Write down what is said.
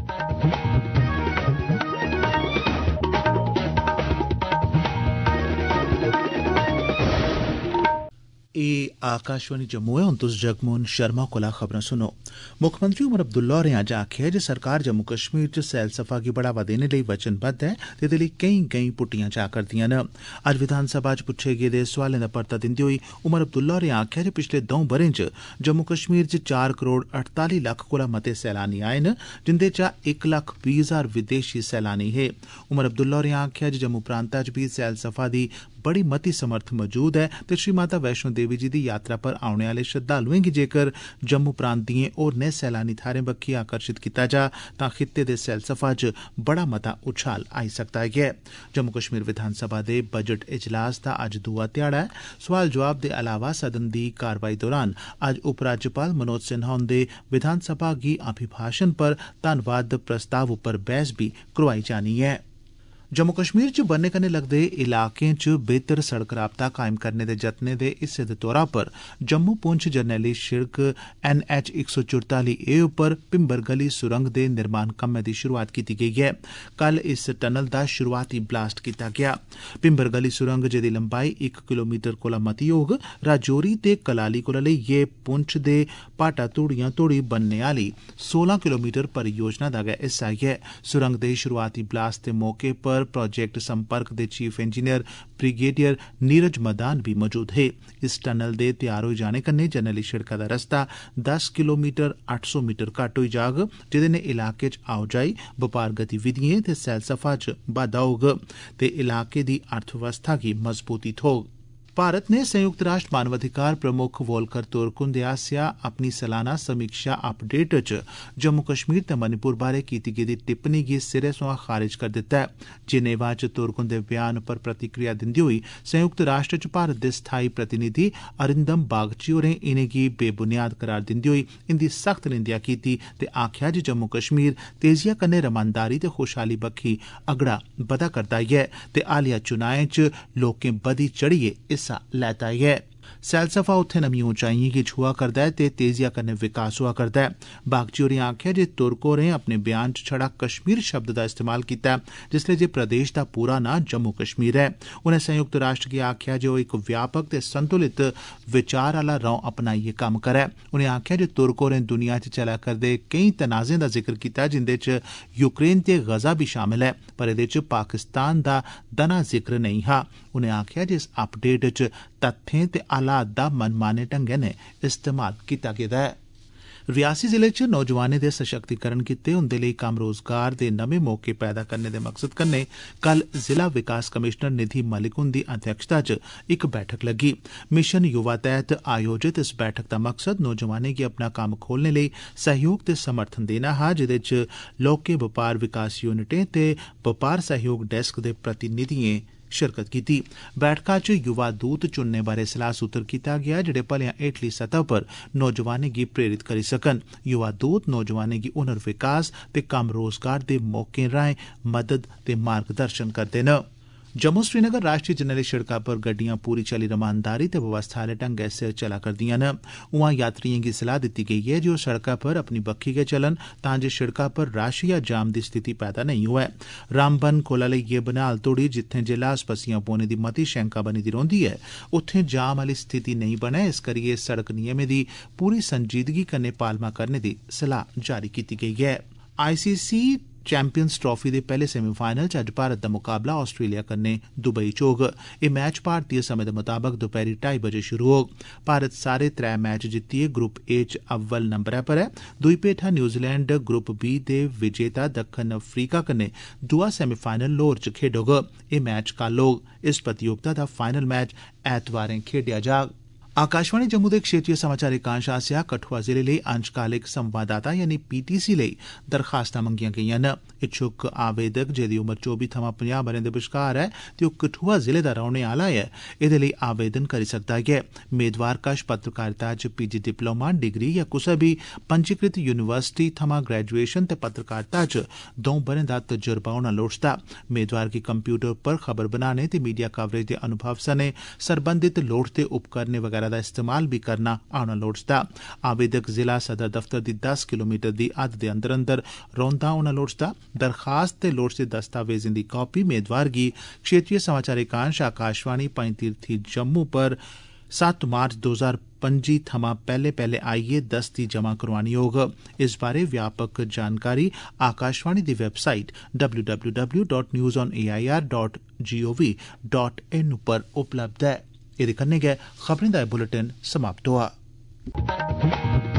आकाशवाणी जम्मू है। हुण तुस जगमोहन शर्मा कोला खबरां सुनो। मुक्खमंत्री उमर अब्दुल्ला होरें अज्ज आखेआ जे सरकार जम्मू कश्मीर च सैलसफा गी बढ़ावा देने लेई वचनबद्ध ऐ ते एह्दे लेई केईं गैंईं पुट्टियां जा करदियां न। अज्ज विधानसभा च पुच्छे गेदे सोआलें दा परता दिंदे होई उमर अब्दुल्ला होरें आखेआ जे पिछले 2 ब'रें च जम्मू कश्मीर च 4 करोड़ 48 लक्ख कोला मते सैलानी आए न, जिंदे चा 1,20,000 विदेशी सैलानी हे। उमर अब्दुल्ला होरें आखेआ जे जम्मू प्रांता च बी सैलसफा दी बड़ी मती समर्थ मौजूद है ते श्री माता वैष्णो देवी जी दी यात्रा पर औने आले श्रद्धालुएं गी जेकर जम्मू प्रांत दिएं होरनें सैलानी थाहरें बक्खी आकर्षित कीता जा तां खित्ते दे सैलसफा च बड़ा मता उछाल आई सकदा ऐ। जम्मू कश्मीर विधानसभा दे बजट इजलास दा अज्ज दूआ ध्याड़ा ऐ। सोआल जवाब दे अलावा सदन दी कारवाई दौरान अज्ज उपराज्यपाल मनोज सिन्हा हुंदे विधानसभा गी अभिभाषण पर धन्नवाद प्रस्ताव उप्पर बहस बी करोआई जानी ऐ। जम्मू कश्मीर च बन्ने कन्नै लगदे इलाकें च बेहतर सड़क राबता कायम करने दे जतनें दे हिस्से दे तौरा पर जम्मू पुंछ जरनैली शिड़क NH 144A उप्पर भिंबर गली सुरंग दे निर्माण कम्मै दी शुरुआत कीती गेई ऐ। कल इस टनल दा शुरुआती ब्लास्ट कीता गेआ। भिंबर गली सुरंग जेदी लंबाई 1 किलोमीटर कोला मती होग, राजौरी ते कलाली कोला लेइयै पुंछ दे भाटा धूड़ियां धोड़ी बनने आली 16 किलोमीटर परियोजना दा गै हिस्सा ऐ। सुरंग दे शुरुआती ब्लास्ट दे मौके पर प्रोजेक्ट संपर्क दे chief engineer brigadier Neeraj Madan भी मौजूद हे। इस टनल दे तैयार होई जाने कन्नै जरनैली शिड़का दा रस्ता 10 किलोमीटर 800 मीटर घट्ट होई जाग, जेदे ने इलाके च आओजाई, बपार गतिविधिएं ते सैलसफा च बाद्दा होग ते इलाके दी अर्थव्यवस्था गी मजबूती थ्होग। भारत ने संयुक्त राष्ट्र मानवाधिकार प्रमुख वोल्कर तुर्क हुंदे आसेआ अपनी सालाना समीक्षा अपडेट च जम्मू कश्मीर ते मणिपुर बारै कीती गेदी टिप्पणी गी सिरे सोयां खारिज करी दित्ता ऐ। जिनेवा च तुर्क हुंदे बयान पर प्रतिक्रिया दिंदे होई संयुक्त राष्ट्र च भारत दे स्थाई प्रतिनिधि अरिंदम बागची होरें इनेंगी बेबुनियाद करार दिंदे होई इंदी सख्त निंदेआ कीती ते आखेआ जे जम्मू कश्मीर तेजिया कन्नै रमानदारी ते खुशहाली बक्खी अगड़ा बधा करदा ऐ ते हालिया चुनाएं च लोकें बधी चढ़ियै हिस्सा लैता ऐ। सैलसफा उत्थे नमिएं ऊंचाइएं गी छुआ करदा ऐ ते तेजिया कन्नै विकास होआ करदा ऐ। बागची होरें आखेआ जे तुर्क होरें अपने बयान च छड़ा कश्मीर शब्द दा इस्तेमाल कीता जिसलै जे प्रदेश दा पूरा नां जम्मू कश्मीर ऐ। उनें संयुक्त राष्ट्र गी आखेआ जे ओह इक व्यापक ते संतुलित विचार आला रौं अपनाइयै कम्म करै। उनें आखेआ जे तुर्क होरें दुनिया च चलै करदे केईं तनाजें दा जिक्र कीता जिंदे च यूक्रेन ते गजा बी शामिल ऐ, पर एह्दे च पाकिस्तान दा दना जिक्र नेईं हा। उनें आखेआ जे इस अपडेट च तत्थें ते हालात दा मनमाने ढंगै नै इस्तेमाल कीता गेदा ऐ। रियासी जिले च नौजवानें दे सशक्तिकरण गित्ते उंदे लेई कम्म रोजगार दे नमें मौके पैदा करने दे मकसद कन्नै कल जिला विकास कमिशनर निधि मलिक हुंदी अध्यक्षता च इक बैठक लग्गी। मिशन युवा तैह्त आयोजित इस बैठक दा मकसद नौजवानें गी अपना कम्म खोलने लेई सहयोग ते समर्थन देना हा, जेदे च लौह्के बपार विकास यूनिटें ते बपार सहयोग डेस्क दे प्रतिनिधिएं शिरकत कीती। बैठका च युवा दूत चुनने बारै सलाह सूत्र कीता गेआ जेड़े भलेयां हेठली सतह पर नौजवानें गी प्रेरित करी सकन। युवा दूत नौजवानें गी हुनर विकास ते कम्म रोजगार दे मौकें राएं मदद ते मार्गदर्शन करदे न। जम्मू श्रीनगर राष्ट्रीय जरनैली शिड़का पर गड्डियां पूरी चाल्ली रमानदारी ते व्यवस्था आले ढंगै सिर चला करदियां न। उआं यात्रिएं गी सलाह दित्ती गेई ऐ जे ओह् सड़कै पर अपनी बक्खी गै चलन तां जे शिड़का पर रश या जाम दी स्थिति पैदा नेईं होऐ। रामबन कोला लेइयै बनिहाल तोड़ी जित्थें जिला पस्सियां पौने दी मती शैंका बनी दी रौंह्दी ऐ, उत्थें जाम आली स्थिति नेईं बनै, इस करियै सड़क नियमें दी पूरी संजीदगी कन्नै पालमा करने दी सलाह जारी कीती गेई ऐ। ICC चैंपियंस ट्राफी दे पैह्ले सेमीफाइनल च अज्ज भारत दा मुकाबला आस्ट्रेलिया कन्नै दुबई च होग। एह् मैच भारतीय समें दे मताबक दपैह्री 2:30 बजे शुरू होग। भारत सारे 3 मैच जित्तियै ग्रुप ए च अव्वल नंबरै पर ऐ। दूई भेठा न्यूजीलैंड ग्रुप बी दे विजेता दक्खन अफ्रीका कन्नै दूआ सेमीफाइनल लाहौर च खेडोग। एह् मैच कल होग। इस प्रतियोगिता दा फाइनल मैच ऐतवारें खेडेआ जाग। आकाशवाणी जम्मू दे क्षेत्रीय समाचार एकांश आसेआ कठुआ जिले लेई अंशकालिक संवाददाता यानी PTC लेई दरखास्तां मंगियां गेईआं न। इच्छुक आवेदक जेदी उमर 24 थमां 50 ब'रें दे बश्कार ऐ ते ओह् कठुआ जिले दा रौह्ने आह्ला ऐ, एह्दे लेई आवेदन करी सकदा ऐ। मेदवार कश पत्रकारिता च PG डिप्लोमा डिग्री या कुसै बी पंजीकृत यूनिवर्सिटी थमां ग्रेजुएशन ते पत्रकारिता च 2 ब'रें दा तजुर्बा होना लोड़चदा। मेदवार गी कंप्यूटर पर खबर बनाने ते मीडिया कवरेज दे अनुभव सने सरबंधित लोड़चदे उपकरणें वगैरा वगैरह दा इस्तेमाल भी करना आना लोड़चदा। आवेदक जिला सदर दफ्तर दी 10 किलोमीटर दी हद दे अंदर अंदर रौंह्दा होना लोड़चदा। दरखास्त ते लोड़चदे दस्तावेजें दी कापी मेदवार गी क्षेत्रीय समाचार एकांश आकाशवाणी पंजतीर्थी जम्मू पर 7 मार्च 2025 थमां पैहले आइयै दस्ती जमा करवानी होग। इस बारे व्यापक जानकारी आकाशवाणी दी वेबसाइट www.newsonair.gov.in पर उपलब्ध ऐ। एह्दे कन्नै गै खबरें दा बुलेटिन समाप्त होआ।